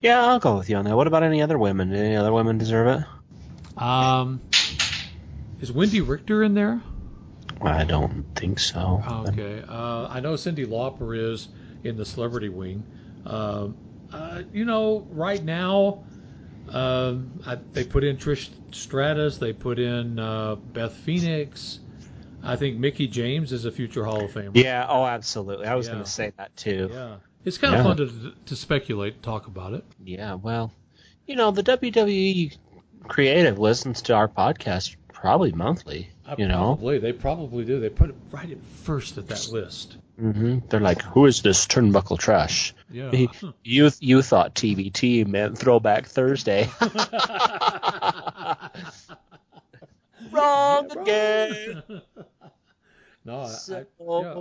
Yeah, I'll go with you on that. What about any other women? Any other women deserve it? Um, is Wendy Richter in there? I don't think so. Okay. I know Cyndi Lauper is in the celebrity wing. Right now, they put in Trish Stratus. They put in Beth Phoenix. I think Mickey James is a future Hall of Famer. Yeah, oh, absolutely. I was going Yeah. to say that too. Yeah. It's kind of Yeah. fun to speculate and talk about it. Yeah, well, the WWE creative listens to our podcast probably monthly, Probably. They probably do. They put it right at first at that list. They're like, who is this turnbuckle trash? Yeah. You thought TBT meant Throwback Thursday. Wrong again. No, So, yeah.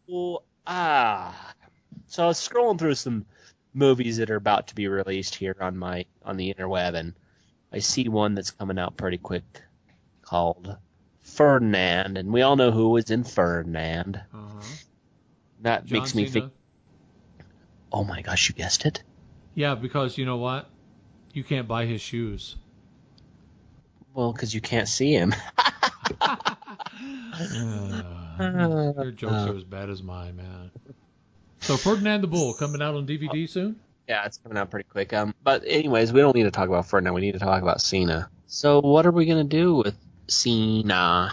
so I was scrolling through some movies that are about to be released here on the interweb, and I see one that's coming out pretty quick called Ferdinand, and we all know who was in Ferdinand. Uh-huh. That John makes me think, Cena. oh my gosh, you guessed it? Yeah, because you know what? You can't buy his shoes. Well, because you can't see him. Your jokes are as bad as mine, man. So Ferdinand the Bull coming out on DVD soon? Yeah, it's coming out pretty quick. But anyways, we don't need to talk about Ferdinand. We need to talk about Cena. So what are we gonna do with Cena?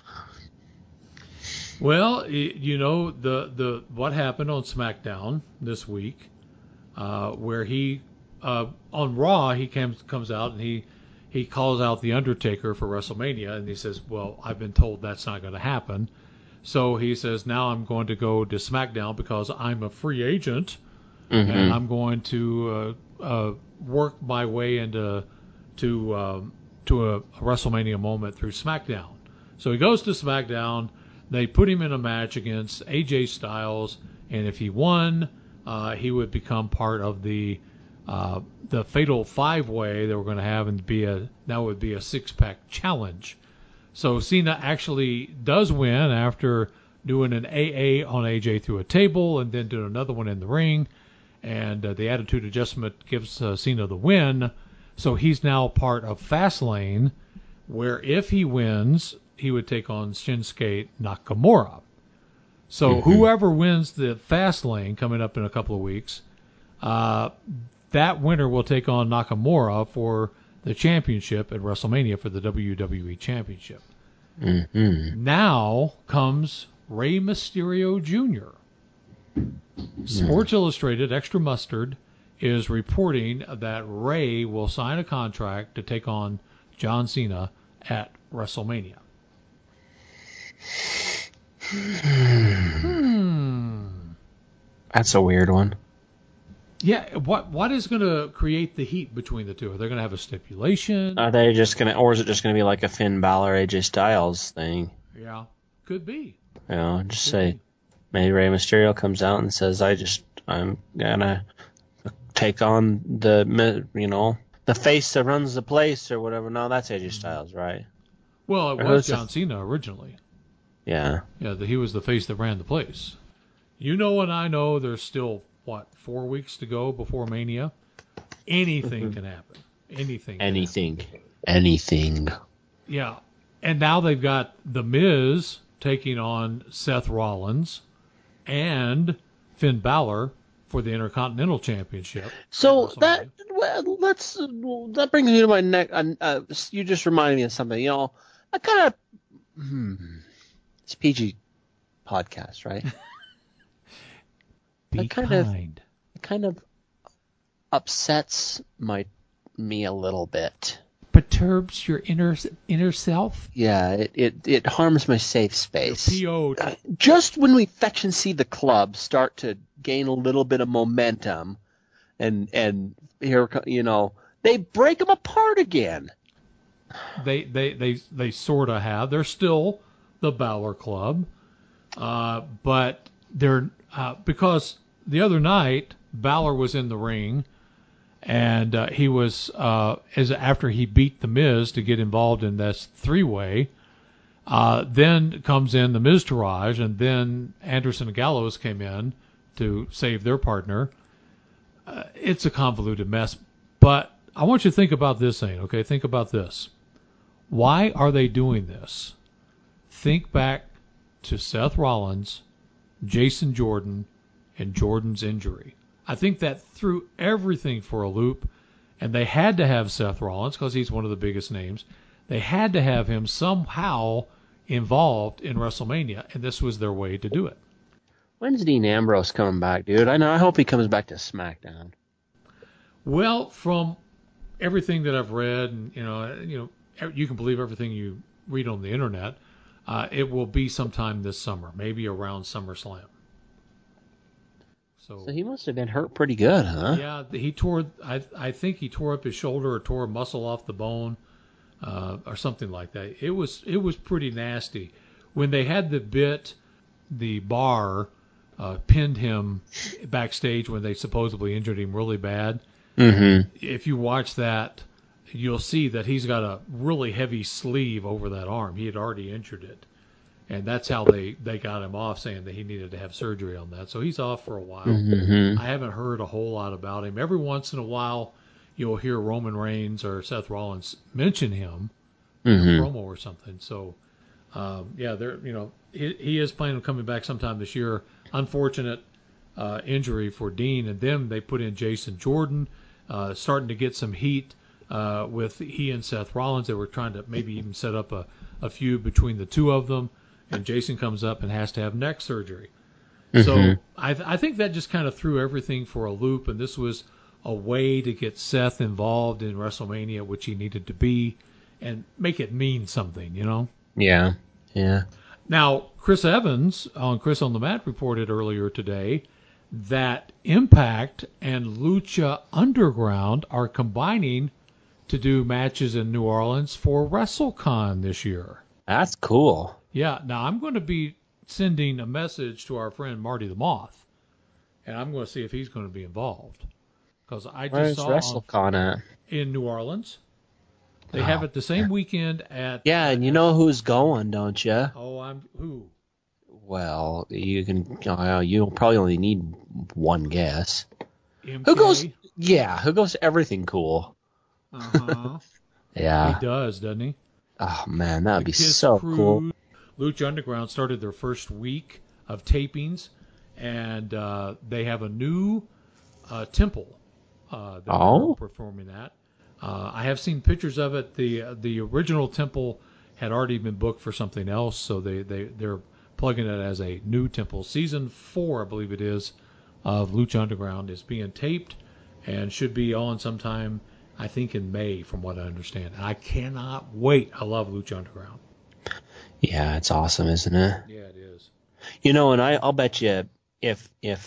Well, the what happened on SmackDown this week, where he on Raw he comes out and he calls out the Undertaker for WrestleMania, and he says, "Well, I've been told that's not going to happen." So he says, "Now I'm going to go to SmackDown because I'm a free agent, and I'm going to work my way into to a WrestleMania moment through SmackDown." So he goes to SmackDown. They put him in a match against AJ Styles, and if he won, he would become part of the Fatal Five Way that we're going to have, and that would be a 6-pack challenge. So Cena actually does win after doing an AA on AJ through a table, and then doing another one in the ring, and the Attitude Adjustment gives Cena the win. So he's now part of Fastlane, where if he wins, he would take on Shinsuke Nakamura. So whoever wins the Fastlane coming up in a couple of weeks, that winner will take on Nakamura for the championship at WrestleMania for the WWE Championship. Now comes Rey Mysterio Jr. Sports Illustrated Extra Mustard is reporting that Rey will sign a contract to take on John Cena at WrestleMania. That's a weird one. Yeah, what is going to create the heat between the two? Are they going to have a stipulation? Are they just gonna, or is it just gonna be like a Finn Balor AJ Styles thing? Yeah, could be. Just say maybe Rey Mysterio comes out and says, I'm gonna take on the face that runs the place or whatever. No, that's AJ Styles, right? Well, it was John Cena originally. Yeah. Yeah, he was the face that ran the place. You know and I know there's still, 4 weeks to go before Mania? Anything can happen. Anything. Yeah. And now they've got The Miz taking on Seth Rollins and Finn Balor for the Intercontinental Championship. So that brings me to my next. You just reminded me of something. I kind of it's PG podcast, right? Be kind. It kind of upsets me a little bit. Perturbs your inner self? Yeah, it harms my safe space. Your PO. Just when we fetch and see the club start to gain a little bit of momentum, and here, they break them apart again. They sort of have. They're still the Balor Club, but they're because the other night Balor was in the ring, and he was after he beat the Miz to get involved in this 3-way. Then comes in the Miztourage, and then Anderson and Gallows came in to save their partner. It's a convoluted mess. But I want you to think about this, Zane, okay? Think about this. Why are they doing this? Think back to Seth Rollins, Jason Jordan, and Jordan's injury. I think that threw everything for a loop, and they had to have Seth Rollins because he's one of the biggest names. They had to have him somehow involved in WrestleMania, and this was their way to do it. When's Dean Ambrose coming back, dude? I hope he comes back to SmackDown. Well, from everything that I've read, and you can believe everything you read on the internet. It will be sometime this summer, maybe around SummerSlam. So he must have been hurt pretty good, huh? Yeah, he tore. I think he tore up his shoulder or tore a muscle off the bone, or something like that. It was pretty nasty. When they had the bar pinned him backstage when they supposedly injured him really bad. Mm-hmm. If you watch that, you'll see that he's got a really heavy sleeve over that arm. He had already injured it. And that's how they got him off, saying that he needed to have surgery on that. So he's off for a while. Mm-hmm. I haven't heard a whole lot about him. Every once in a while, you'll hear Roman Reigns or Seth Rollins mention him in a promo or something. So, he is planning on coming back sometime this year. Unfortunate injury for Dean. And then they put in Jason Jordan, starting to get some heat with he and Seth Rollins. They were trying to maybe even set up a feud between the two of them. And Jason comes up and has to have neck surgery. Mm-hmm. So I think that just kind of threw everything for a loop, and this was a way to get Seth involved in WrestleMania, which he needed to be, and make it mean something, Yeah. Now, Chris Evans on Chris on the Mat reported earlier today that Impact and Lucha Underground are combining to do matches in New Orleans for WrestleCon this year. That's cool. Yeah, now I'm going to be sending a message to our friend Marty the Moth, and I'm going to see if he's going to be involved. Because I just saw WrestleCon at? In New Orleans. They have it the same weekend at... Yeah, and you know who's going, don't you? Oh, who? Well, you'll probably only need one guess. MK? Who goes to everything cool? Uh-huh. Yeah. He does, doesn't he? Oh, man, that would be Kiss so Cruise. cool. Lucha Underground started their first week of tapings, and they have a new temple that they're performing at. I have seen pictures of it. The original temple had already been booked for something else, so they're plugging it as a new temple. Season 4, I believe it is, of Lucha Underground is being taped and should be on sometime, I think, in May, from what I understand. And I cannot wait. I love Lucha Underground. Yeah, it's awesome, isn't it? Yeah, it is. And I'll bet you if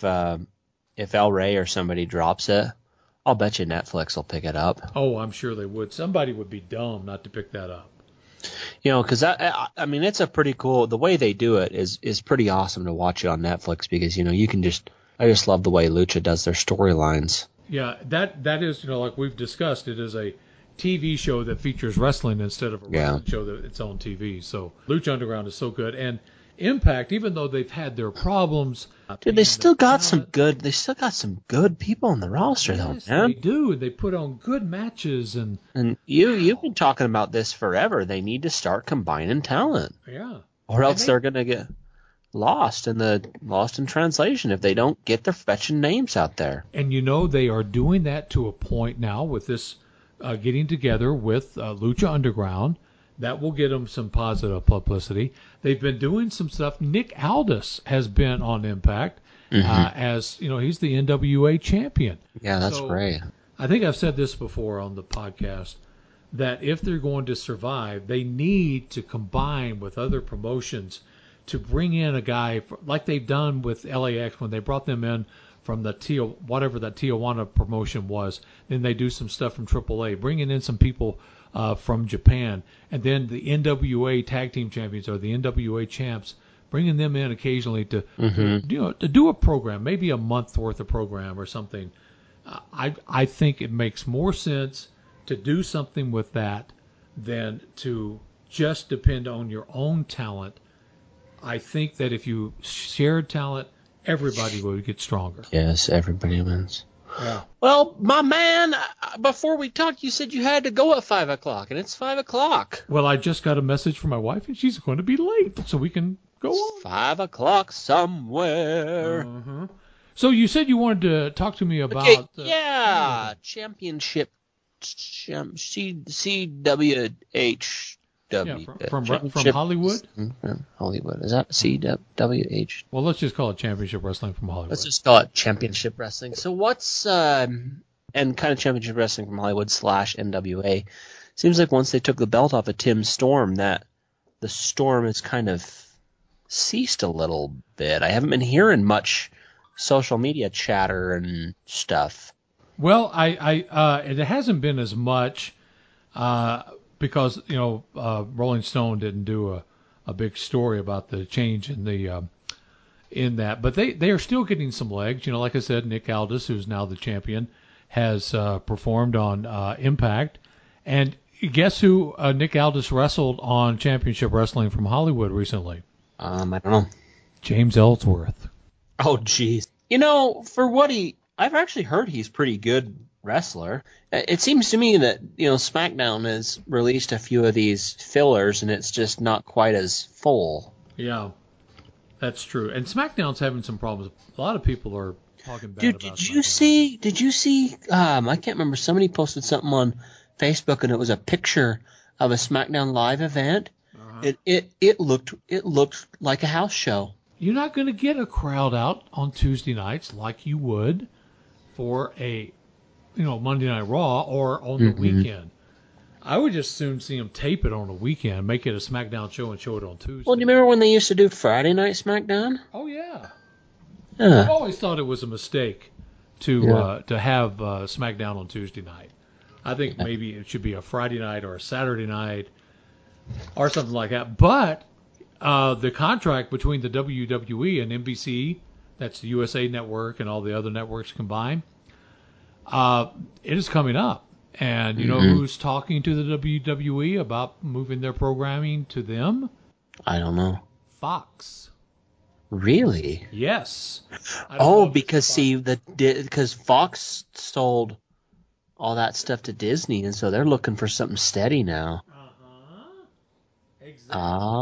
El Rey or somebody drops it, I'll bet you Netflix will pick it up. Oh, I'm sure they would. Somebody would be dumb not to pick that up. Because I mean, it's a pretty cool. The way they do it is pretty awesome to watch it on Netflix because you can I just love the way Lucha does their storylines. Yeah, that is like we've discussed. It is a TV show that features wrestling instead of a wrestling show that it's on TV. So Lucha Underground is so good, and Impact, even though they've had their problems, dude, they still got some good people on the roster, though, man. They do. They put on good matches, and you've been talking about this forever. They need to start combining talent, or else they're gonna get lost in translation if they don't get their fetching names out there. And they are doing that to a point now with this getting together with Lucha Underground. That will get them some positive publicity. They've been doing some stuff. Nick Aldis has been on Impact as he's the NWA champion. Yeah, that's great. I think I've said this before on the podcast that if they're going to survive, they need to combine with other promotions to bring in a guy like they've done with LAX when they brought them in from the whatever that Tijuana promotion was. Then they do some stuff from AAA, bringing in some people from Japan, and then the NWA Tag Team Champions or the NWA Champs, bringing them in occasionally to do a program, maybe a month worth of program or something. I think it makes more sense to do something with that than to just depend on your own talent. I think that if you shared talent, everybody would get stronger. Yes, everybody wins. Yeah. Well, my man, before we talked, you said you had to go at 5 o'clock, and it's 5 o'clock. Well, I just got a message from my wife, and she's going to be late, so we can go on. 5 o'clock somewhere. Uh-huh. So you said you wanted to talk to me about... Okay, yeah, championship, CWH. Yeah, from Hollywood? From Hollywood. Is that CWH? Well, let's just call it Championship Wrestling from Hollywood. Let's just call it Championship Wrestling. So what's, and kind of Championship Wrestling from Hollywood / NWA. Seems like once they took the belt off of Tim Storm, that the storm has kind of ceased a little bit. I haven't been hearing much social media chatter and stuff. Well, it hasn't been as much, because, Rolling Stone didn't do a big story about the change in in that. But they are still getting some legs. Like I said, Nick Aldis, who's now the champion, has performed on Impact. And guess who Nick Aldis wrestled on Championship Wrestling from Hollywood recently? I don't know. James Ellsworth. Oh, jeez. I've actually heard he's pretty good wrestler. It seems to me that, SmackDown has released a few of these fillers, and it's just not quite as full. Yeah, that's true. And SmackDown's having some problems. A lot of people are talking bad about SmackDown. Did you see, I can't remember, somebody posted something on Facebook, and it was a picture of a SmackDown Live event. Uh-huh. It looked like a house show. You're not going to get a crowd out on Tuesday nights like you would for a, Monday Night Raw or on the weekend. I would just soon see them tape it on the weekend, make it a SmackDown show and show it on Tuesday. Well, do you remember when they used to do Friday Night SmackDown? Oh, yeah. I've always thought it was a mistake to have SmackDown on Tuesday night. I think maybe it should be a Friday night or a Saturday night or something like that. But the contract between the WWE and NBC, that's the USA Network and all the other networks combined, it is coming up. And you know who's talking to the WWE about moving their programming to them? I don't know. Fox. Really? Yes. Because Fox sold all that stuff to Disney, and so they're looking for something steady now. Exactly.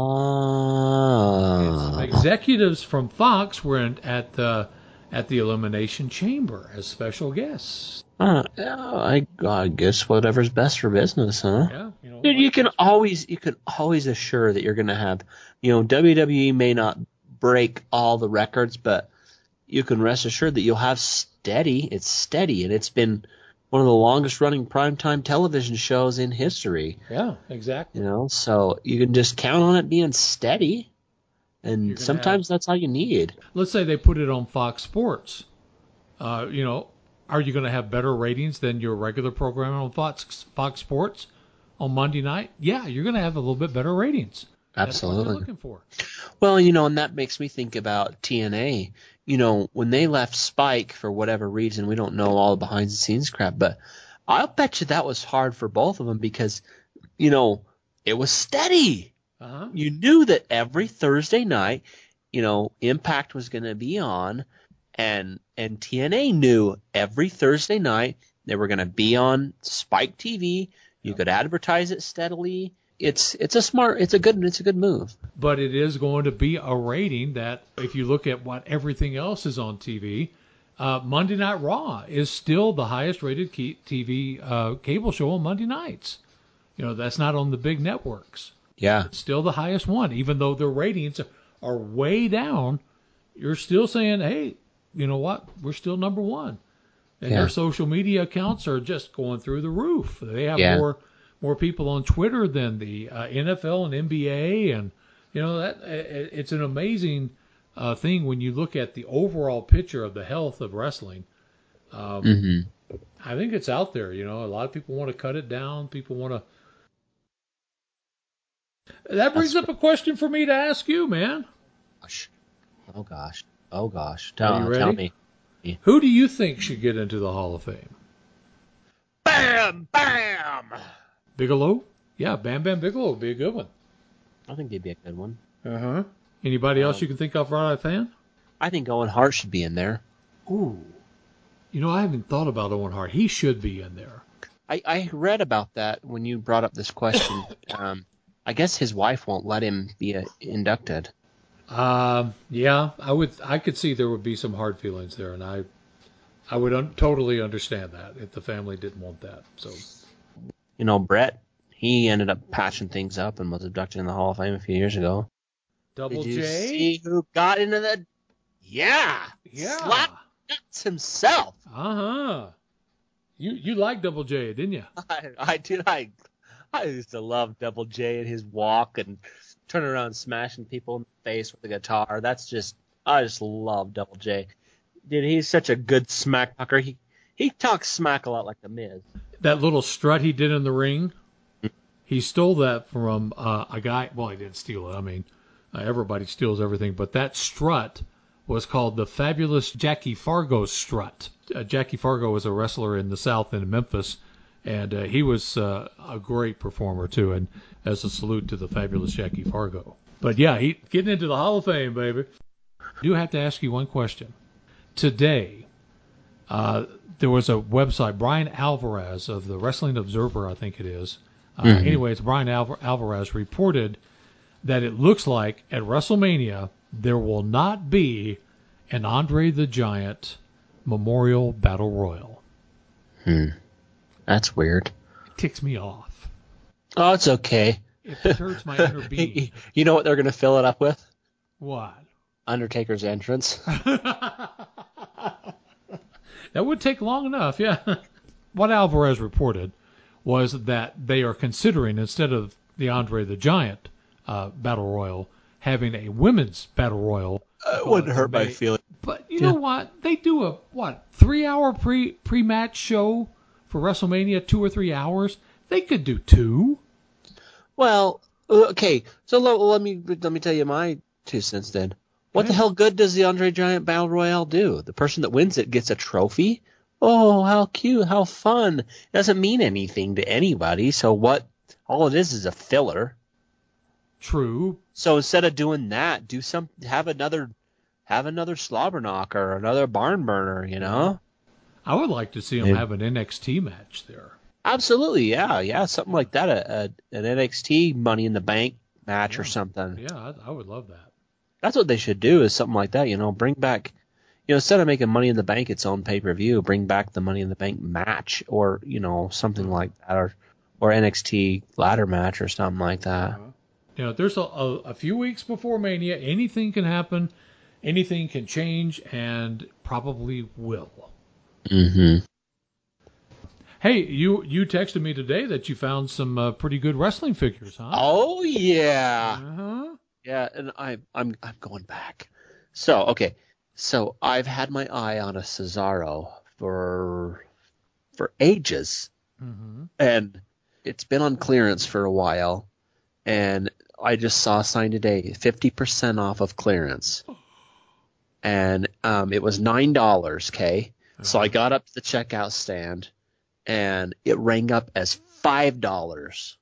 Oh. Executives from Fox were at the Elimination Chamber as special guests. I guess whatever's best for business, huh? Yeah. Dude, you can always assure that you're going to have, WWE may not break all the records, but you can rest assured that you'll have steady. It's steady, and it's been one of the longest running primetime television shows in history. Yeah, exactly. So you can just count on it being steady, and sometimes that's all you need. Let's say they put it on Fox Sports. Are you going to have better ratings than your regular program on Fox Sports on Monday night? Yeah, you're going to have a little bit better ratings. Absolutely. That's what you're looking for. Well, and that makes me think about TNA. When they left Spike for whatever reason, we don't know all the behind-the-scenes crap, but I'll bet you that was hard for both of them because, it was steady. Uh-huh. You knew that every Thursday night, Impact was going to be on, and TNA knew every Thursday night they were going to be on Spike TV. You could advertise it steadily. It's a good move. But it is going to be a rating that, if you look at what everything else is on TV, Monday Night Raw is still the highest rated TV cable show on Monday nights. That's not on the big networks. Yeah. It's still the highest one, even though the ratings are way down. You're still saying, hey, you know what? We're still number one. And their social media accounts are just going through the roof. They have more people on Twitter than the NFL and NBA, and that it's an amazing thing when you look at the overall picture of the health of wrestling. I think it's out there. A lot of people want to cut it down. People want to. That brings up a question for me to ask you, man. Oh gosh. Are you ready? Tell me. Who do you think should get into the Hall of Fame? Bam! Bam! Bigelow? Yeah, Bam Bam Bigelow would be a good one. I think he'd be a good one. Uh-huh. Anybody else you can think of right offhand? I think Owen Hart should be in there. Ooh. I haven't thought about Owen Hart. He should be in there. I read about that when you brought up this question. I guess his wife won't let him be inducted. Yeah, I could see there would be some hard feelings there, and I would totally understand that if the family didn't want that. So, Brett, he ended up patching things up and was inducted in the Hall of Fame a few years ago. Double Did you J? see who got into the? Yeah. Slap nuts himself. Uh-huh. You like Double J, didn't you? I did. I used to love Double J and his walk and turn around smashing people in the face with the guitar. I just love Double J. Dude, he's such a good smack talker. He talks smack a lot like the Miz. That little strut he did in the ring, he stole that from a guy. Well, he didn't steal it. I mean, everybody steals everything, but that strut was called the Fabulous Jackie Fargo strut. Jackie Fargo was a wrestler in the South in Memphis, and he was a great performer too. And as a salute to the Fabulous Jackie Fargo. But yeah, he getting into the Hall of Fame, baby. I do have to ask you one question. Today, there was a website, Brian Alvarez of the Wrestling Observer, I think it is. Anyways, Brian Alvarez reported that it looks like at WrestleMania there will not be an Andre the Giant Memorial Battle Royal. That's weird. It ticks me off. Oh, it's okay. It hurts my inner being. You know what they're going to fill it up with? What? Undertaker's entrance. That would take long enough, yeah. What Alvarez reported was that they are considering, instead of the Andre the Giant Battle Royal, having a women's Battle Royal. It wouldn't hurt my feelings. But you know what? They do a 3-hour pre-match show for WrestleMania, 2 or 3 hours. They could do 2. Well, okay. So let me tell you my 2 cents then. What the hell good does the Andre Giant Battle Royale do? The person that wins it gets a trophy? Oh, how cute, how fun. It doesn't mean anything to anybody. So what? All it is a filler. True. So instead of doing that, have another slobber knocker or another barn burner, I would like to see them have an NXT match there. Absolutely, yeah, something like that, an NXT Money in the Bank match or something. Yeah, I would love that. That's what they should do, is something like that, bring back, instead of making Money in the Bank its own pay-per-view, bring back the Money in the Bank match or, something like that, or NXT ladder match or something like that. There's a few weeks before Mania. Anything can happen. Anything can change, and probably will. Mm-hmm. Hey, you texted me today that you found some pretty good wrestling figures, huh? Oh yeah. Uh-huh. Yeah, and I'm going back. So I've had my eye on a Cesaro for ages, and it's been on clearance for a while, and I just saw a sign today, 50% off of clearance, and it was $9. Okay, so I got up to the checkout stand, and it rang up as $5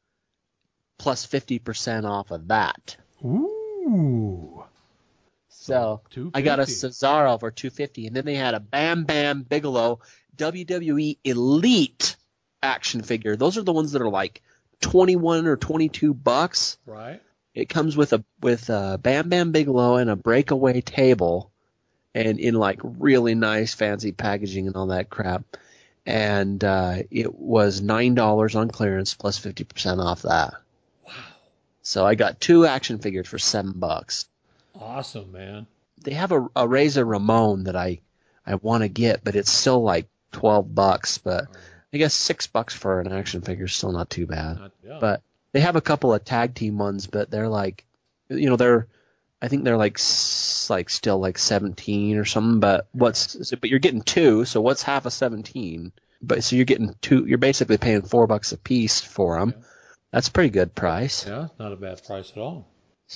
plus 50% off of that. Ooh. So I got a Cesaro for $250, and then they had a Bam Bam Bigelow WWE Elite action figure. Those are the ones that are like $21 or $22. Right. It comes with a Bam Bam Bigelow and a breakaway table, and in like really nice fancy packaging and all that crap. And it was $9 on clearance plus 50% off that. Wow. So I got 2 action figures for $7. Awesome, man. They have a Razor Ramon that I want to get, but it's still like $12. But I guess $6 for an action figure is still not too bad. But they have a couple of tag team ones, but they're like, I think they're like still like 17 or something. But you're getting 2, so what's half of 17? But so you're getting 2. You're basically paying $4 a piece for them. Yeah. That's a pretty good price. Yeah, not a bad price at all.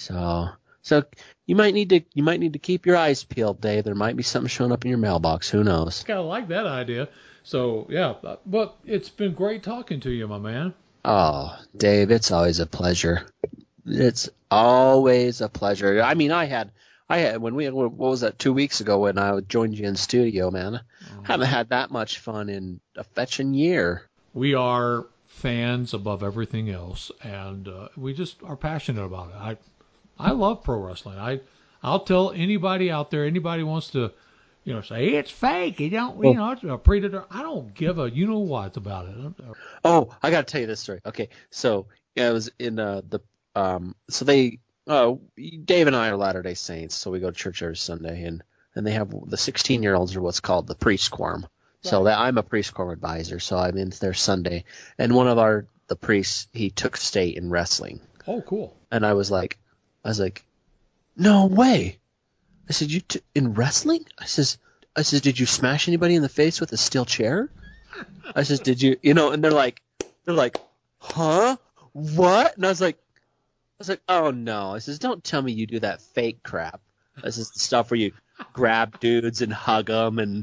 So you might need to keep your eyes peeled, Dave. There might be something showing up in your mailbox. Who knows? Kind of like that idea. So yeah, but it's been great talking to you, my man. Oh, Dave, it's always a pleasure. It's always a pleasure. I mean, I had What was that, 2 weeks ago when I joined you in studio, man? I haven't had that much fun in a fetching year. We are fans above everything else, and we just are passionate about it. I love pro wrestling. I'll tell anybody out there, anybody wants to, say it's fake. You don't, it's a predator. I don't give a what about it. Oh, I got to tell you this story. Okay, so yeah, it was in so they Dave and I are Latter-day Saints, so we go to church every Sunday, and they have the 16-year-olds are what's called the priest quorum. Right. So I'm a priest quorum advisor, so I'm in there Sunday, and one of the priests, he took state in wrestling. Oh, cool. And I was like, no way. I said, in wrestling? I says, did you smash anybody in the face with a steel chair? I says, did you, and they're like, huh? What? And I was like, oh no. I says, don't tell me you do that fake crap. This is the stuff where you grab dudes and hug them and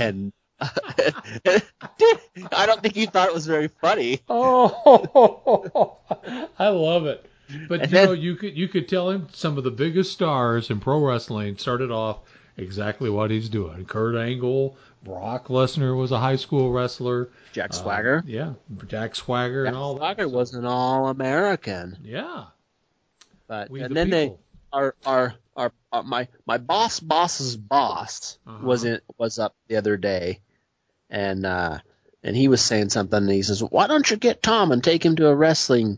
I don't think you thought it was very funny. Oh, I love it. But you could tell him some of the biggest stars in pro wrestling started off exactly what he's doing. Kurt Angle, Brock Lesnar was a high school wrestler. Jack Swagger. Yeah, Jack Swagger and all that. Swagger was an All-American. Yeah. But and then my boss's boss was up the other day, and he was saying something, and he says, "Why don't you get Tom and take him to a wrestling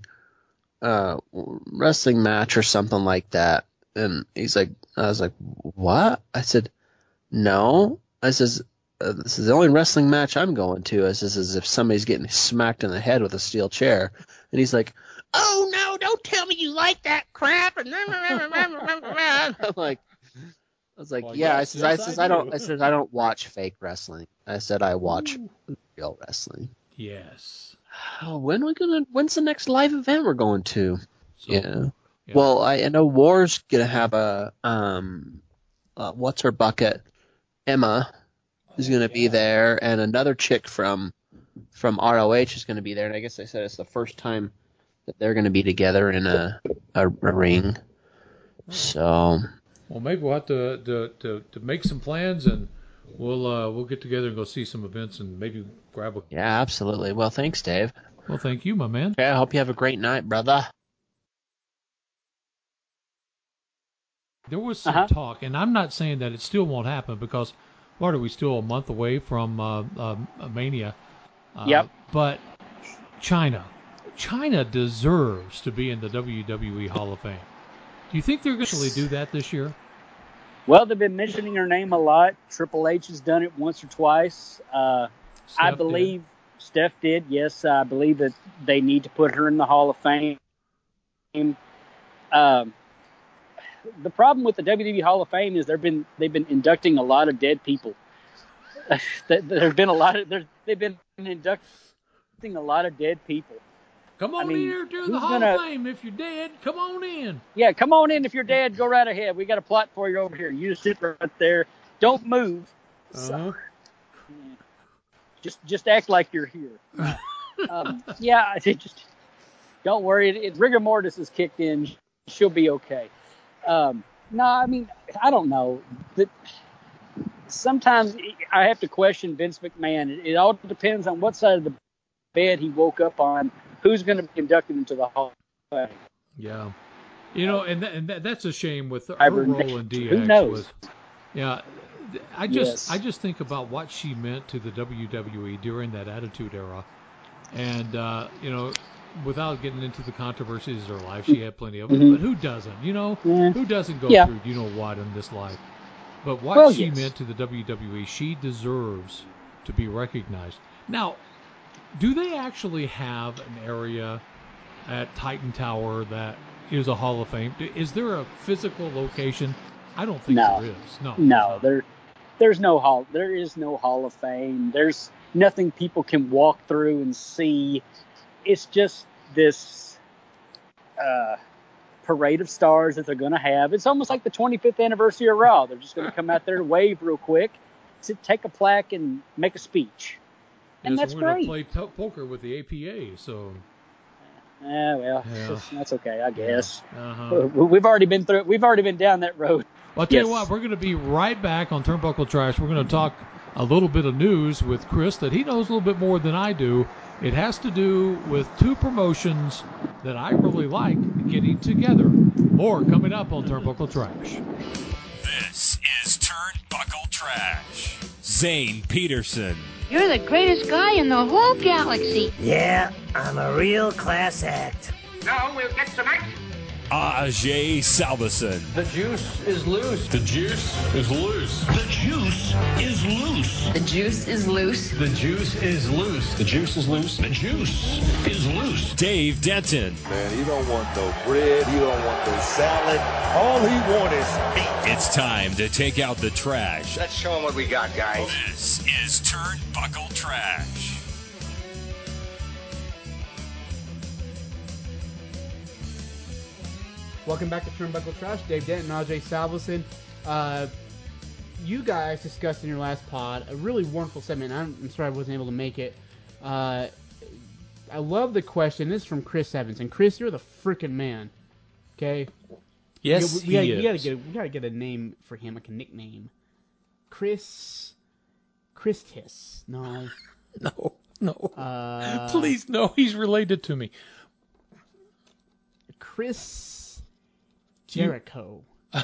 match or something like that?" And I was like, "What?" I said, "No." I says, "This is the only wrestling match I'm going to." I says, "As if somebody's getting smacked in the head with a steel chair." And he's like, "Oh no! Don't tell me you like that crap!" And I was like, well, yeah. Yes, I says I don't watch fake wrestling. I said I watch real wrestling. Yes. Oh, when's the next live event we're going to? Yeah. Well, I know War's gonna have a what's her bucket? Emma is gonna be there, and another chick from ROH is gonna be there. And I guess they said it's the first time that they're gonna be together in a ring. So. Well, maybe we'll have to make some plans, and we'll get together and go see some events, and maybe grab a. Yeah, absolutely. Well, thanks, Dave. Well, thank you, my man. Okay, I hope you have a great night, brother. There was some talk, and I'm not saying that it still won't happen because, what are we still a month away from Mania? Yep. But China deserves to be in the WWE Hall of Fame. Do you think they're going to actually do that this year? Well, they've been mentioning her name a lot. Triple H has done it once or twice. I believe Steph did. Yes, I believe that they need to put her in the Hall of Fame. The problem with the WWE Hall of Fame is they've been inducting a lot of dead people. They've been inducting a lot of dead people. Come on in here to the Hall of Fame if you're dead. Come on in. Yeah, come on in if you're dead. Go right ahead. We got a plot for you over here. You just sit right there. Don't move. So, just act like you're here. Yeah, just don't worry. Rigor mortis is kicked in. She'll be okay. No, I mean, I don't know. Sometimes I have to question Vince McMahon. It all depends on what side of the bed he woke up on. Who's going to be inducted into the Hall of Fame? Yeah. And that's a shame with her role in DX. Who knows? I just think about what she meant to the WWE during that Attitude Era. And, without getting into the controversies of her life, she had plenty of them. But who doesn't? Who doesn't go through what in this life? But what she meant to the WWE, she deserves to be recognized. Now, do they actually have an area at Titan Tower that is a Hall of Fame? Is there a physical location? I don't think there is. No, there's no hall. There is no Hall of Fame. There's nothing people can walk through and see. It's just this parade of stars that they're going to have. It's almost like the 25th anniversary of Raw. They're just going to come out there and wave real quick, take a plaque, and make a speech. And that's great. We're going to play poker with the APA, so. That's okay, I guess. We've already been down that road. Well, I'll tell Yes. you what, we're going to be right back on Turnbuckle Trash. We're going to talk a little bit of news with Chris that he knows a little bit more than I do. It has to do with two promotions that I really like getting together. More coming up on Turnbuckle Trash. This is Turnbuckle Trash. Zane Peterson. You're the greatest guy in the whole galaxy. Yeah, I'm a real class act. Now we'll get some action. Ajay Salveson. The juice is loose. The juice is loose. The juice is loose. The juice is loose. The juice is loose. The juice is loose. The juice is loose. Dave Denton. Man, he don't want no bread. He don't want no salad. All he wants is meat. It's time to take out the trash. Let's show him what we got, guys. This is Turnbuckle Trash. Welcome back to Turnbuckle Trash. Dave Denton and Ajay Salveson. You guys discussed in your last pod a really wonderful segment. I'm sorry I wasn't able to make it. I love the question. This is from Chris Evans. And Chris, you're the freaking man. Okay? Yes, we gotta get a name for him, like a nickname. Chris Tiss. No. No. Please, no. He's related to me. Chris Jericho. I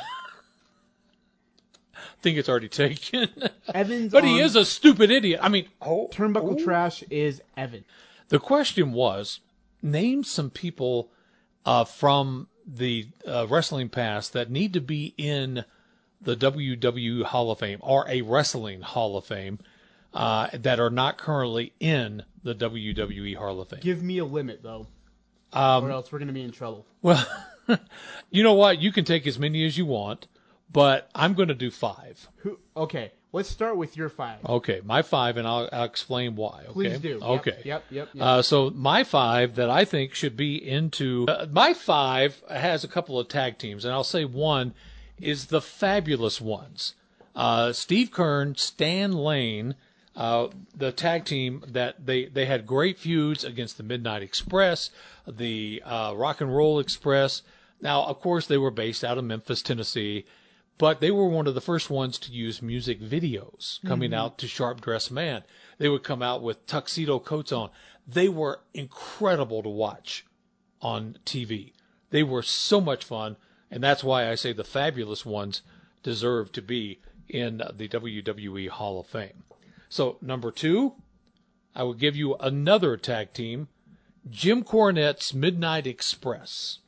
think it's already taken. Evans, but he is a stupid idiot. I mean, Turnbuckle Trash is Evan. The question was, name some people from the wrestling past that need to be in the WWE Hall of Fame or a Wrestling Hall of Fame that are not currently in the WWE Hall of Fame. Give me a limit, though, or else we're going to be in trouble. Well, you know what? You can take as many as you want, but I'm going to do 5. Okay, let's start with your 5. Okay, my 5, and I'll explain why. Okay? Please do. Okay. Yep. So my 5 that I think should be into my 5 has a couple of tag teams, and I'll say one is the Fabulous Ones. Steve Keirn, Stan Lane, the tag team that they had great feuds against the Midnight Express, the Rock and Roll Express. Now, of course, they were based out of Memphis, Tennessee, but they were one of the first ones to use music videos coming out to Sharp Dressed Man. They would come out with tuxedo coats on. They were incredible to watch on TV. They were so much fun, and that's why I say the Fabulous Ones deserve to be in the WWE Hall of Fame. So, number 2, I will give you another tag team, Jim Cornette's Midnight Express.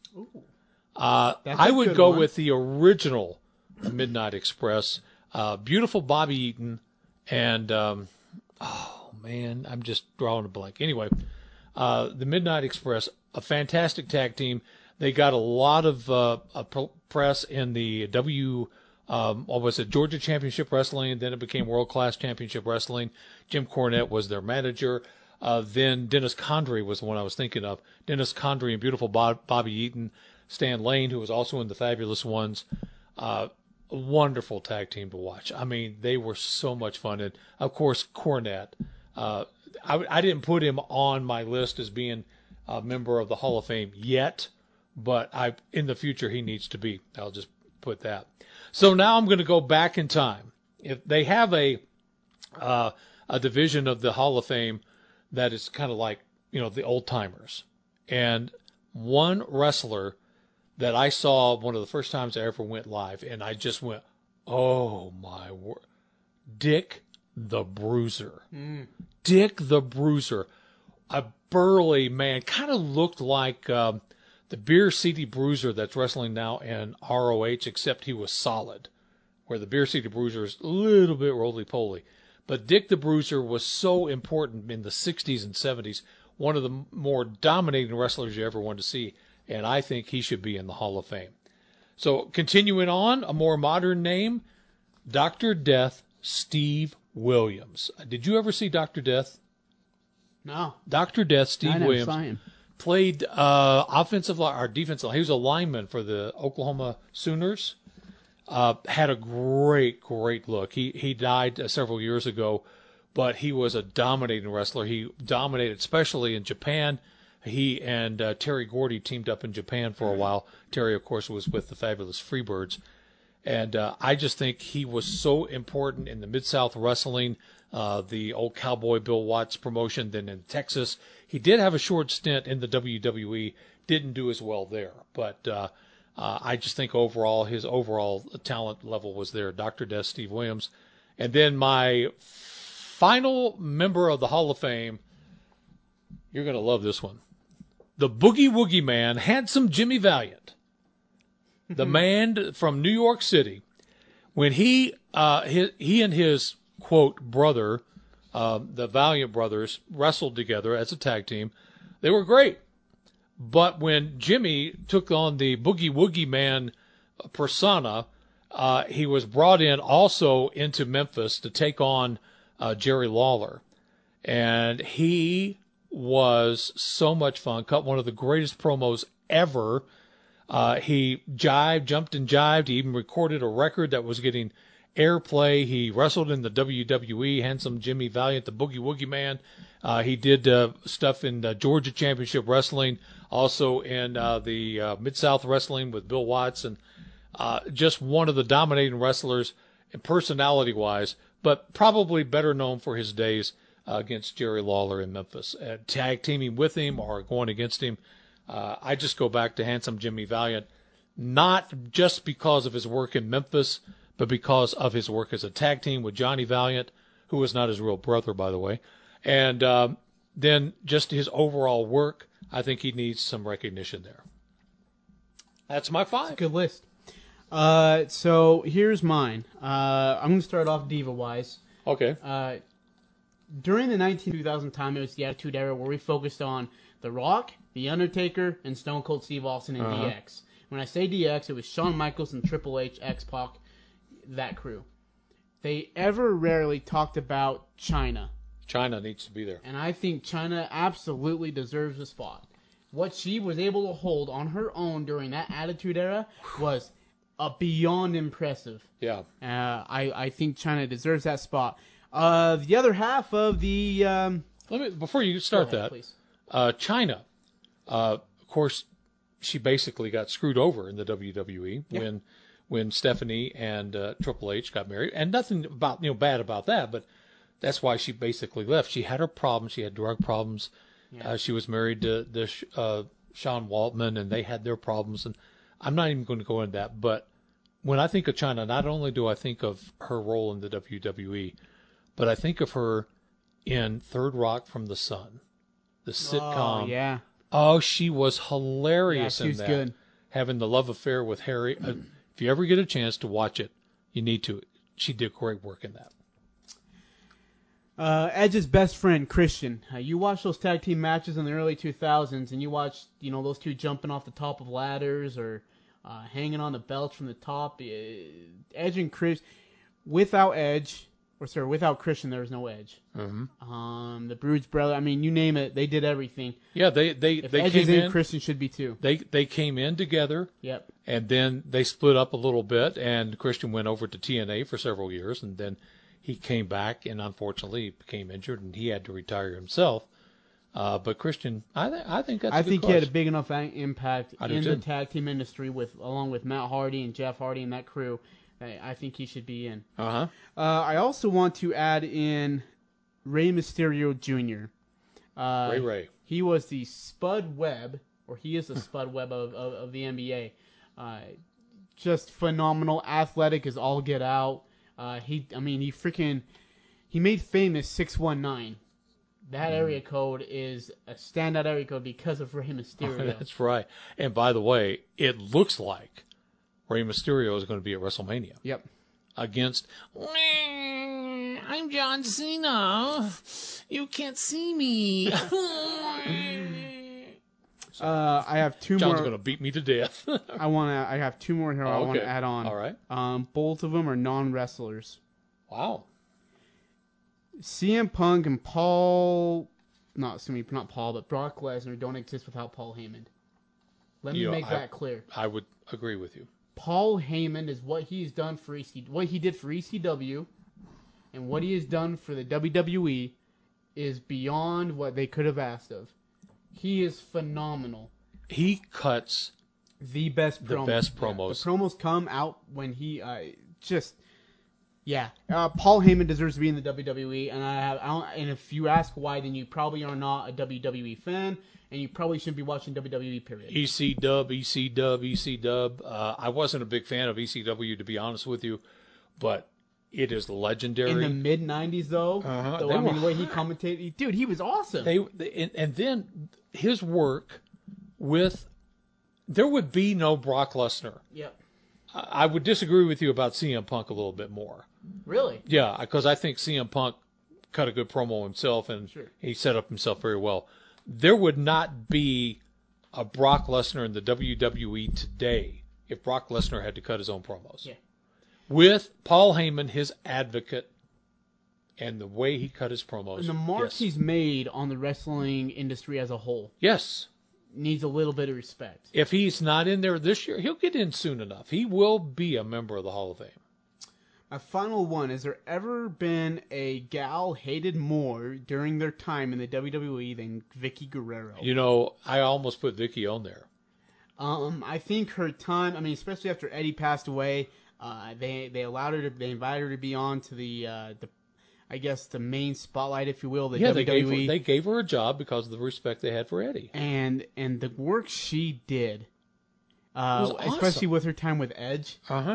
I would go with the original Midnight Express. Beautiful Bobby Eaton, and oh man, I'm just drawing a blank. Anyway, the Midnight Express, a fantastic tag team. They got a lot of press in the Georgia Championship Wrestling, and then it became World Class Championship Wrestling. Jim Cornette was their manager. Then Dennis Condrey was the one I was thinking of. Dennis Condrey and beautiful Bobby Eaton. Stan Lane, who was also in the Fabulous Ones. A wonderful tag team to watch. I mean, they were so much fun. And, of course, Cornette. I didn't put him on my list as being a member of the Hall of Fame yet, but in the future he needs to be. I'll just put that. So now I'm going to go back in time. If they have a division of the Hall of Fame that is kind of like, the old timers. And one wrestler that I saw one of the first times I ever went live, and I just went, oh my word. Dick the Bruiser. Dick the Bruiser. A burly man. Kind of looked like the Beer City Bruiser that's wrestling now in ROH, except he was solid. Where the Beer City Bruiser is a little bit roly-poly. But Dick the Bruiser was so important in the 60s and 70s. One of the more dominating wrestlers you ever wanted to see. And I think he should be in the Hall of Fame. So continuing on, a more modern name, Dr. Death, Steve Williams. Did you ever see Dr. Death? No. Dr. Death, Steve Williams. Saw him. Played offensive line or defensive line. He was a lineman for the Oklahoma Sooners. Had a great look. He died several years ago, but he was a dominating wrestler. He dominated, especially in Japan. He and Terry Gordy teamed up in Japan for a while. Terry, of course, was with the Fabulous Freebirds. And I just think he was so important in the Mid-South Wrestling, the old Cowboy Bill Watts promotion, then in Texas. He did have a short stint in the WWE, didn't do as well there. But I just think overall, his overall talent level was there. Dr. Death, Steve Williams. And then my final member of the Hall of Fame, you're going to love this one. The Boogie Woogie Man, Handsome Jimmy Valiant. The man from New York City. When he and his, quote, brother, the Valiant brothers, wrestled together as a tag team, they were great. But when Jimmy took on the Boogie Woogie Man persona, he was brought in also into Memphis to take on Jerry Lawler. And he was so much fun, cut one of the greatest promos ever. He jumped and jived. He even recorded a record that was getting airplay. He wrestled in the WWE, Handsome Jimmy Valiant, the Boogie Woogie Man. He did stuff in Georgia Championship Wrestling, also in the Mid-South Wrestling with Bill Watts, and just one of the dominating wrestlers personality-wise, but probably better known for his days against Jerry Lawler in Memphis. Tag teaming with him or going against him. I just go back to Handsome Jimmy Valiant, not just because of his work in Memphis, but because of his work as a tag team with Johnny Valiant, who was not his real brother, by the way. And then just his overall work, I think he needs some recognition there. That's my 5. That's a good list. So here's mine. I'm going to start off diva-wise. Okay. During the 2000 time, it was the Attitude Era where we focused on The Rock, The Undertaker, and Stone Cold Steve Austin and DX. When I say DX, it was Shawn Michaels and Triple H, X-Pac, that crew. They ever rarely talked about Chyna. Chyna needs to be there. And I think Chyna absolutely deserves a spot. What she was able to hold on her own during that Attitude Era was beyond impressive. Yeah. I think Chyna deserves that spot. The other half of the... before you start ahead, that, please. Chyna, of course, she basically got screwed over in the WWE when Stephanie and Triple H got married, and nothing about bad about that, but that's why she basically left. She had her problems. She had drug problems. Yeah. She was married to Sean Waltman, and they had their problems. And I'm not even going to go into that, but when I think of Chyna, not only do I think of her role in the WWE, but I think of her in Third Rock from the Sun, the sitcom. Oh, yeah. Oh, she was hilarious in that. Good. Having the love affair with Harry. If you ever get a chance to watch it, you need to. She did great work in that. Edge's best friend, Christian. You watch those tag team matches in the early 2000s, and you watch, those two jumping off the top of ladders or hanging on the belts from the top. Edge and Chris, without Christian, there was no Edge. Mm-hmm. The Brood Brothers, I mean, you name it, they did everything. Yeah, they Edge came is in. Christian should be too. They came in together. Yep. And then they split up a little bit, and Christian went over to TNA for several years, and then he came back, and unfortunately became injured, and he had to retire himself. But Christian, I think that's. I think he had a big enough impact in the too. tag team industry along with Matt Hardy and Jeff Hardy and that crew. I think he should be in. I also want to add in Rey Mysterio Jr. Ray. He was the Spud Webb, or he is the Spud Webb of the NBA. Just phenomenal, athletic as all get out. He made famous 619. That area code is a standout area code because of Rey Mysterio. That's right. And by the way, it looks like Rey Mysterio is going to be at WrestleMania. Yep. Against, I'm John Cena. You can't see me. I have two John's more. going to beat me to death. I have two more here. I want to add on. All right. Both of them are non-wrestlers. Wow. CM Punk and not Paul, but Brock Lesnar don't exist without Paul Heyman. Let me make that clear. I would agree with you. Paul Heyman is what he's done for what he did for ECW, and what he has done for the WWE is beyond what they could have asked of. He is phenomenal. He cuts The best promos. The promos come out when he Paul Heyman deserves to be in the WWE, and if you ask why, then you probably are not a WWE fan, and you probably shouldn't be watching WWE, period. ECW. I wasn't a big fan of ECW, to be honest with you, but it is legendary. In the mid-'90s, though, the way he commentated, dude, he was awesome. And then his work with... There would be no Brock Lesnar. Yep. I would disagree with you about CM Punk a little bit more. Really? Yeah, because I think CM Punk cut a good promo himself, and he set up himself very well. There would not be a Brock Lesnar in the WWE today if Brock Lesnar had to cut his own promos. Yeah. With Paul Heyman, his advocate, and the way he cut his promos. And the mark he's made on the wrestling industry as a whole. Yes. Needs a little bit of respect. If he's not in there this year, he'll get in soon enough. He will be a member of the Hall of Fame. My final one, has there ever been a gal hated more during their time in the WWE than Vicky Guerrero? You know, I almost put Vicky on there. I think her time, especially after Eddie passed away, they allowed her to, they invited her to be on to the main spotlight, if you will, WWE. They gave her a job because of the respect they had for Eddie. And the work she did, was awesome. Especially with her time with Edge,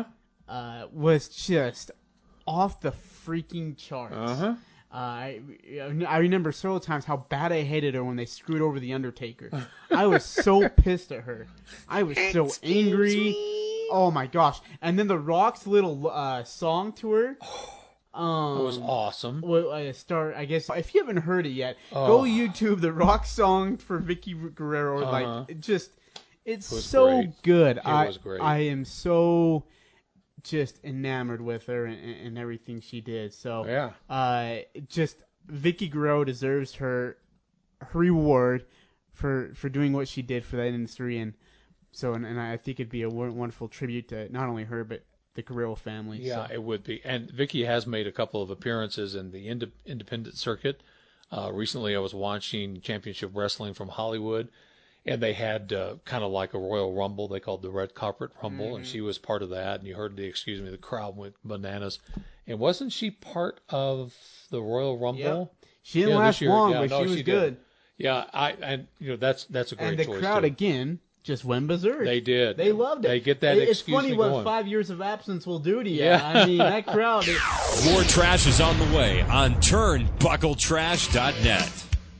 was just off the freaking charts. I remember several times how bad I hated her when they screwed over The Undertaker. I was so pissed at her. I was so angry. Oh my gosh. And then The Rock's little song to her. That was awesome. I guess if you haven't heard it yet, go YouTube The Rock song for Vicky Guerrero. It's so great. good. It was great. I am so just enamored with her and everything she did. So just Vicky Guerrero deserves her reward for doing what she did for that industry, and I think it'd be a wonderful tribute to not only her but the Guerrero family. Yeah, it would be. And Vicky has made a couple of appearances in the independent circuit. Recently I was watching Championship Wrestling from Hollywood, and they had kind of like a Royal Rumble. They called the Red Carpet Rumble, and she was part of that. And you heard the crowd went bananas. And wasn't she part of the Royal Rumble? Yep. She didn't last long, but she was good. Yeah, that's a great choice. And the crowd too. Again just went berserk. They did. They loved it. They get that It's excuse funny me what going. 5 years of absence will do to you. Yeah. That crowd. More trash is on the way on TurnBuckleTrash.net.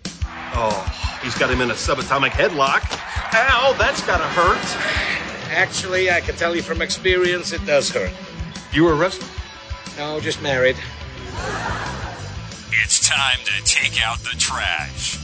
Oh, he's got him in a subatomic headlock. Ow, that's gotta hurt. Actually, I can tell you from experience, it does hurt. You were a wrestler? No, just married. It's time to take out the trash.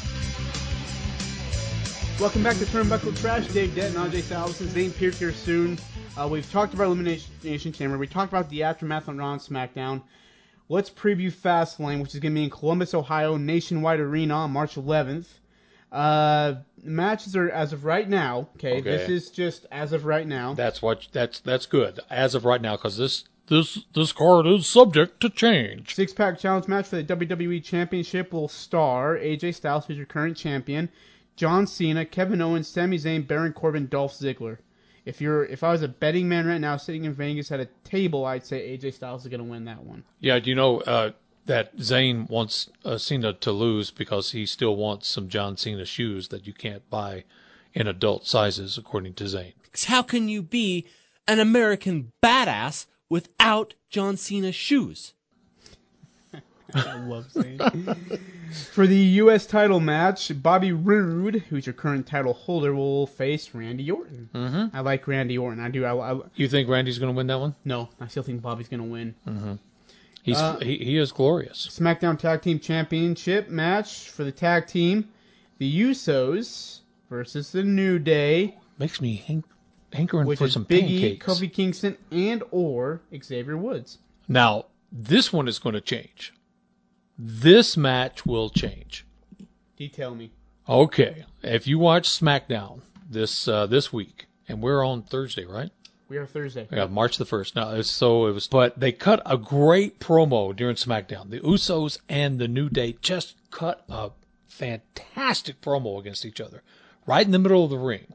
Welcome back to Turnbuckle Trash. Dave Denton, Ajay Salvesen, Zane Pierce here soon. We've talked about Elimination Chamber. We talked about the aftermath on Raw and SmackDown. Let's preview Fastlane, which is going to be in Columbus, Ohio, Nationwide Arena on March 11th. Matches are as of right now. Okay, this is just as of right now. That's good as of right now, because this card is subject to change. 6-pack challenge match for the WWE Championship will star AJ Styles, who's your current champion, John Cena, Kevin Owens, Sami Zayn, Baron Corbin, Dolph Ziggler. If I was a betting man right now sitting in Vegas at a table, I'd say AJ Styles is going to win that one. Yeah, do you know that Zayn wants Cena to lose because he still wants some John Cena shoes that you can't buy in adult sizes, according to Zayn. How can you be an American badass without John Cena shoes? I love Zayn. For the U.S. title match, Bobby Roode, who's your current title holder, will face Randy Orton. Mm-hmm. I like Randy Orton. I do. You think Randy's going to win that one? No, I still think Bobby's going to win. Mm-hmm. He is glorious. SmackDown Tag Team Championship match for the tag team, the Usos versus the New Day. Makes me hankering for some Big pancakes. E, Kofi Kingston, and or Xavier Woods. Now, this one is going to change. This match will change. Detail me. Okay, if you watch SmackDown this week, and we're on Thursday, right? We are Thursday. Yeah, March the 1st. Now, but they cut a great promo during SmackDown. The Usos and the New Day just cut a fantastic promo against each other, right in the middle of the ring.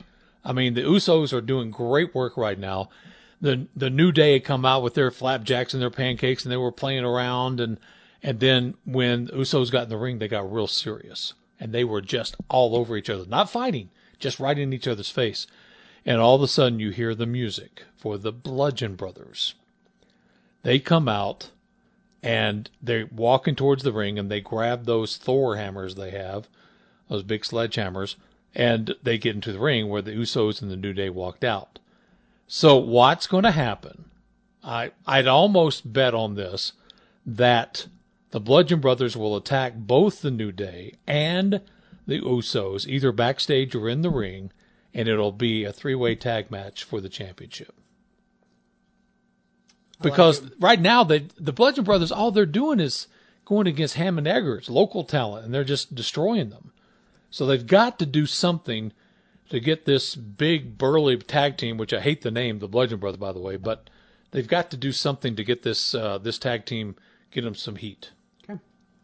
I mean, the Usos are doing great work right now. The New Day had come out with their flapjacks and their pancakes, and they were playing around. And then when the Usos got in the ring, they got real serious. And they were just all over each other. Not fighting, just right in each other's face. And all of a sudden, you hear the music for the Bludgeon Brothers. They come out, and they're walking towards the ring, and they grab those Thor hammers they have, those big sledgehammers, and they get into the ring where the Usos and the New Day walked out. So what's going to happen? I'd almost bet on this, that the Bludgeon Brothers will attack both the New Day and the Usos, either backstage or in the ring, and it'll be a 3-way tag match for the championship. Because right now, the Bludgeon Brothers, all they're doing is going against Hammond Eggers, local talent, and they're just destroying them. So they've got to do something to get this big, burly tag team, which I hate the name, the Bludgeon Brothers, by the way, but they've got to do something to get this tag team, get them some heat. Okay.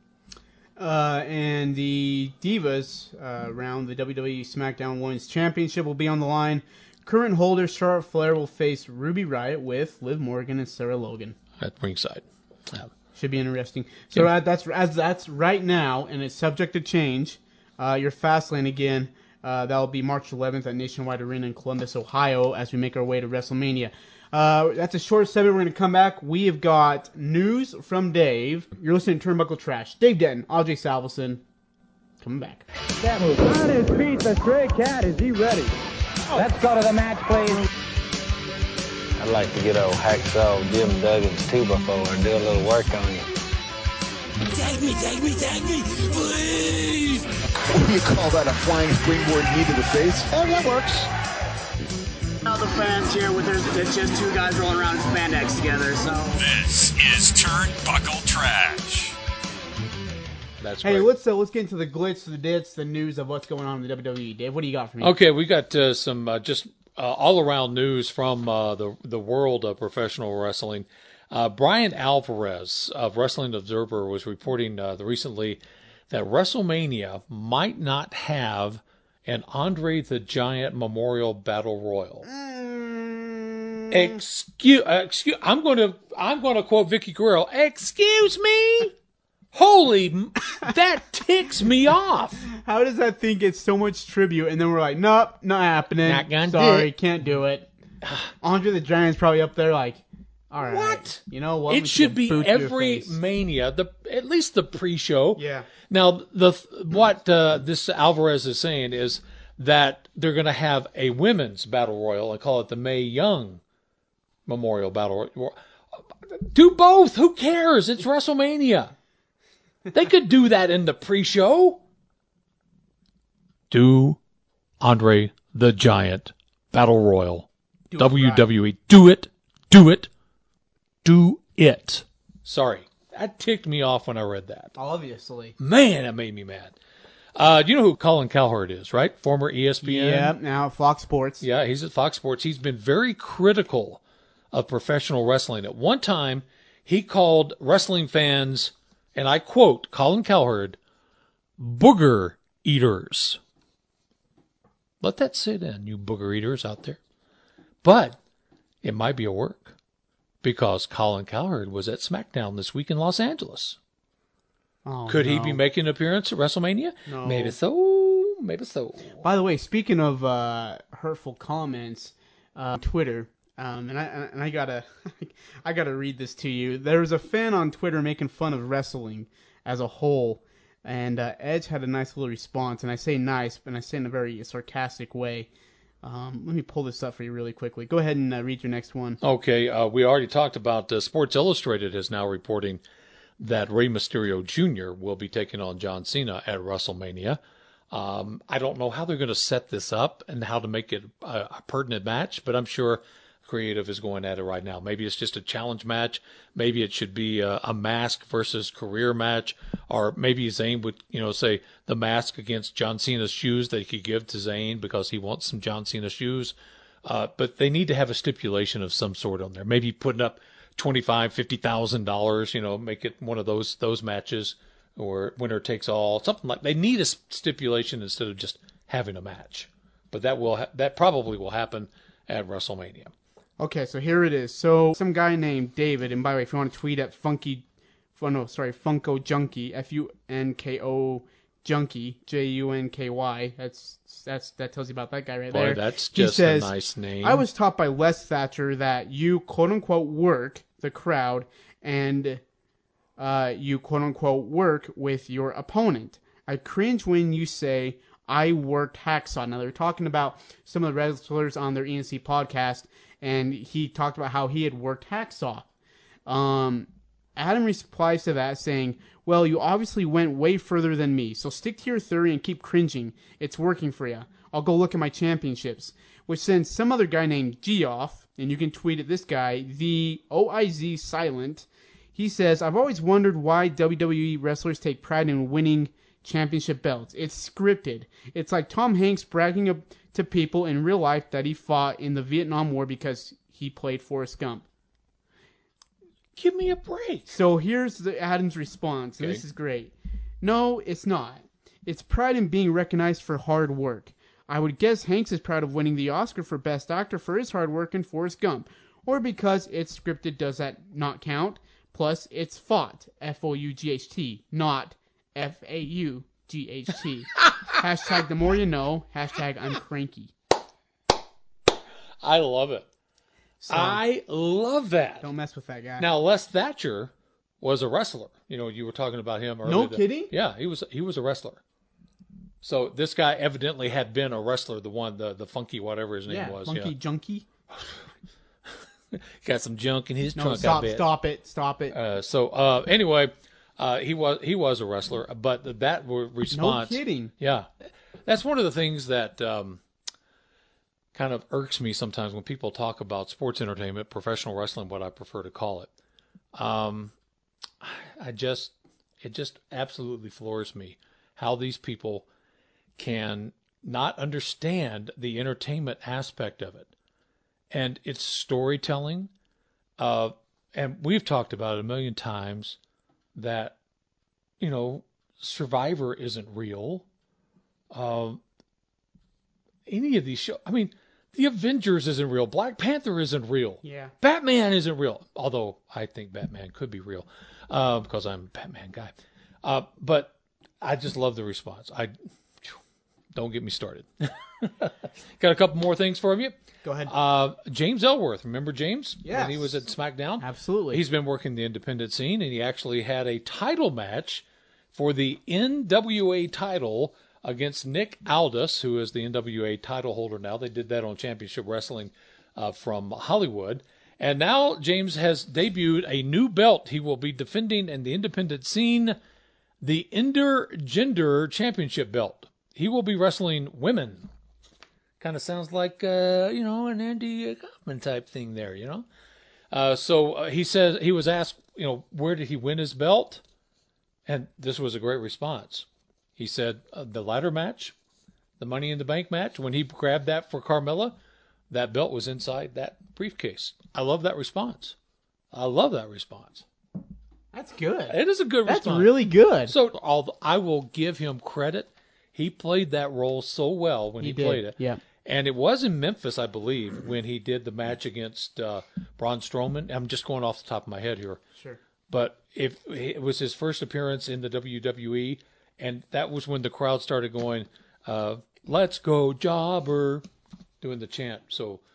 And the Divas around the WWE SmackDown Women's Championship will be on the line. Current holder Charlotte Flair will face Ruby Riott with Liv Morgan and Sarah Logan. At ringside. Should be interesting. So that's right now, and it's subject to change. Your Fastlane again. That'll be March 11th at Nationwide Arena in Columbus, Ohio, as we make our way to WrestleMania. That's a short segment. We're going to come back. We have got news from Dave. You're listening to Turnbuckle Trash. Dave Denton, AJ Salveson, coming back. On his feet, the Stray Cat. Is he ready? Let's go to the match, please. I'd like to get old Hacksaw Jim Duggan's 2x4 and do a little work on you. Tag me, please! What do you call that, a flying springboard knee to the face? Oh, that works. Now the fans here, it's just two guys rolling around in spandex together, so... This is Turnbuckle Trash. That's hey, great. let's get into the glitz, the dits, the news of what's going on in the WWE. Dave, what do you got for me? Okay, we got some just all-around news from the world of professional wrestling. Brian Alvarez of Wrestling Observer was reporting recently that WrestleMania might not have an Andre the Giant Memorial Battle Royal. Excuse. I'm going to quote Vicky Guerrero. Excuse me. Holy, that ticks me off. How does that thing get so much tribute, and then we're like, nope, not happening. Not gonna Sorry, do it. Can't do it. Andre the Giant's probably up there like, all right. What? You know what? It should be every Mania, at least the pre-show. Yeah. Now, what this Alvarez is saying is that they're going to have a women's battle royal. I call it the Mae Young Memorial Battle Royal. Do both. Who cares? It's WrestleMania. They could do that in the pre-show. Do Andre the Giant Battle Royal. WWE. Right. Do it. Do it. Do it. Sorry. That ticked me off when I read that. Obviously. Man, that made me mad. Do you know who Colin Cowherd is, right? Former ESPN. Yeah, now Fox Sports. Yeah, he's at Fox Sports. He's been very critical of professional wrestling. At one time, he called wrestling fans, and I quote Colin Cowherd, booger eaters. Let that sit in, you booger eaters out there. But it might be a work, because Colin Cowherd was at SmackDown this week in Los Angeles. Oh, Could he be making an appearance at WrestleMania? No. Maybe so. Maybe so. By the way, speaking of hurtful comments, Twitter, and I gotta read this to you. There was a fan on Twitter making fun of wrestling as a whole, and Edge had a nice little response. And I say nice, but I say in a very sarcastic way. Let me pull this up for you really quickly. Go ahead and read your next one. Okay, we already talked about Sports Illustrated is now reporting that Rey Mysterio Jr. will be taking on John Cena at WrestleMania. I don't know how they're going to set this up and how to make it a pertinent match, but I'm sure creative is going at it right now. Maybe it's just a challenge match. Maybe it should be a mask versus career match, or maybe Zayn would, say the mask against John Cena's shoes that he could give to Zayn because he wants some John Cena shoes. But they need to have a stipulation of some sort on there. Maybe putting up $25,000, $50,000, make it one of those matches, or winner takes all, something like. They need a stipulation instead of just having a match. But that probably will happen at WrestleMania. Okay, so here it is. So some guy named David, and by the way, if you want to tweet at Funko Junkie, Funko Junkie, Junky, that tells you about that guy right there. Boy, that's just a nice name. I was taught by Les Thatcher that you quote unquote work the crowd and you quote unquote work with your opponent. I cringe when you say I worked Hacksaw. Now they're talking about some of the wrestlers on their ENC podcast, and he talked about how he had worked Hacksaw. Adam replies to that saying, well, you obviously went way further than me, so stick to your theory and keep cringing. It's working for you. I'll go look at my championships. Which sends some other guy named Geoff, and you can tweet at this guy, the OIZ Silent. He says, I've always wondered why WWE wrestlers take pride in winning championship belts. It's scripted. It's like Tom Hanks bragging to people in real life that he fought in the Vietnam War because he played Forrest Gump. Give me a break. So here's Adam's response. Okay. This is great. No, it's not. It's pride in being recognized for hard work. I would guess Hanks is proud of winning the Oscar for Best Actor for his hard work in Forrest Gump. Or because it's scripted, does that not count? Plus, it's fought, F-O-U-G-H-T, not F-A-U-G-H-T. Hashtag the more you know. Hashtag I'm cranky. I love it. So, I love that. Don't mess with that guy. Now, Les Thatcher was a wrestler. You know, you were talking about him earlier. No kidding? Yeah, he was a wrestler. So this guy evidently had been a wrestler, the funky whatever his name was. Funky Junkie. Got some junk in his trunk. Stop it. Anyway, he was a wrestler, but that response. No kidding. Yeah, that's one of the things that kind of irks me sometimes when people talk about sports entertainment, professional wrestling, what I prefer to call it. It just absolutely floors me how these people can not understand the entertainment aspect of it. And it's storytelling. And we've talked about it a million times that, Survivor isn't real. Any of these shows, The Avengers isn't real. Black Panther isn't real. Yeah. Batman isn't real. Although I think Batman could be real because I'm a Batman guy. But I just love the response. Don't get me started. Got a couple more things for you. Go ahead. James Ellsworth. Remember James? Yes. When he was at SmackDown? Absolutely. He's been working the independent scene, and he actually had a title match for the NWA title against Nick Aldis, who is the NWA title holder now. They did that on Championship Wrestling from Hollywood. And now James has debuted a new belt. He will be defending in the independent scene the Intergender Championship belt. He will be wrestling women. Kind of sounds like, an Andy Kaufman type thing there, So he says, he was asked, where did he win his belt? And this was a great response. He said the ladder match, the Money in the Bank match, when he grabbed that for Carmella, that belt was inside that briefcase. I love that response. That's good. It is a good response. That's really good. So I will give him credit. He played that role so well when he played it. Yeah. And it was in Memphis, I believe, when he did the match against Braun Strowman. I'm just going off the top of my head here. Sure. But it was his first appearance in the WWE, and that was when the crowd started going, let's go, Jobber, doing the chant. So